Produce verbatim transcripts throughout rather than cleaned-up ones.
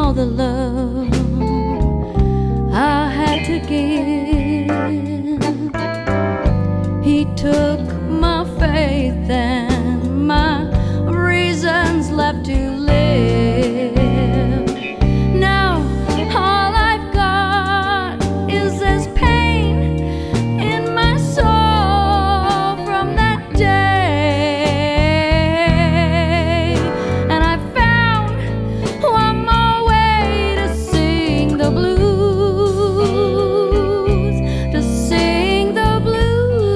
all the love I had to give. He took my faith and my reasons left to live. Now all I've got is this pain in my soul from that day. And I found one more way to sing the blues, to sing the blues.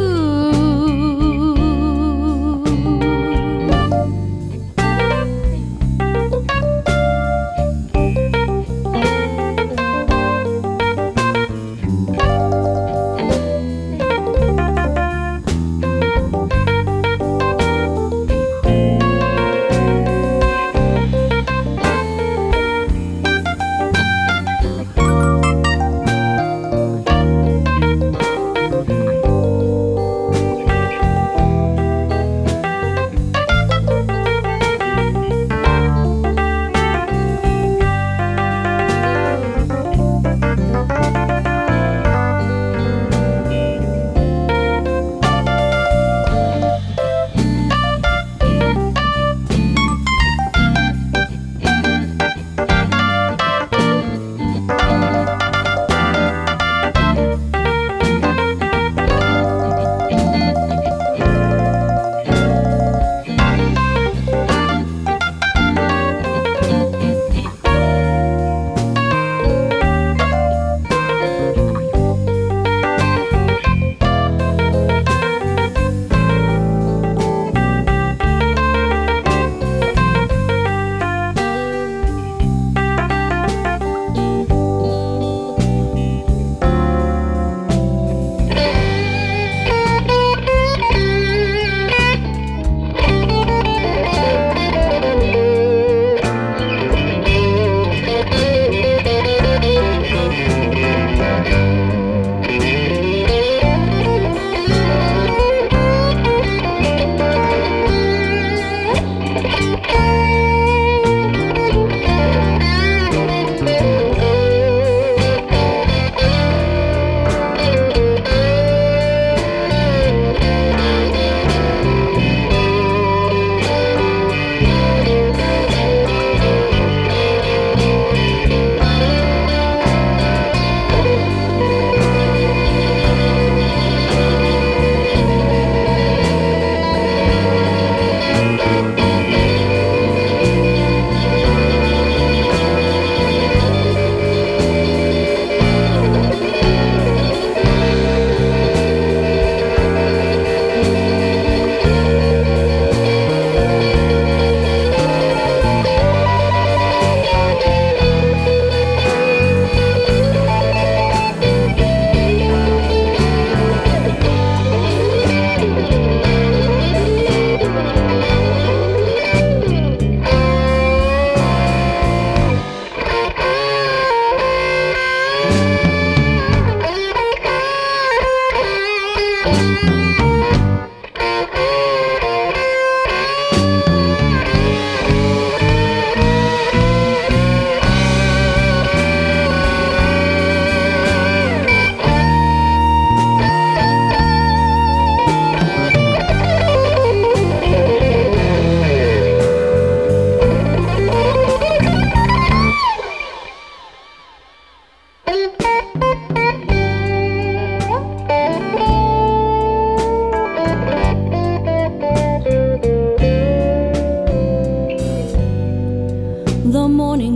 The morning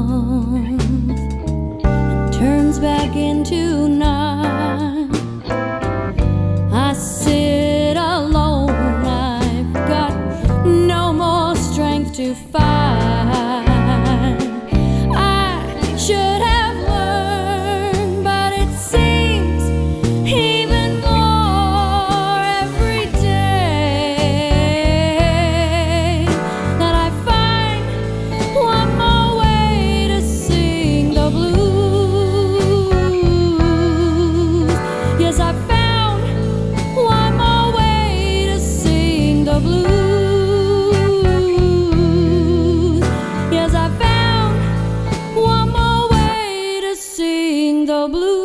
comes and turns back into night. I sit alone, I've got no more strength to fight. I should have learned, but it seems even more every day that I find one more way to sing the blues. Yes, I found one more way to sing the blues. the blues.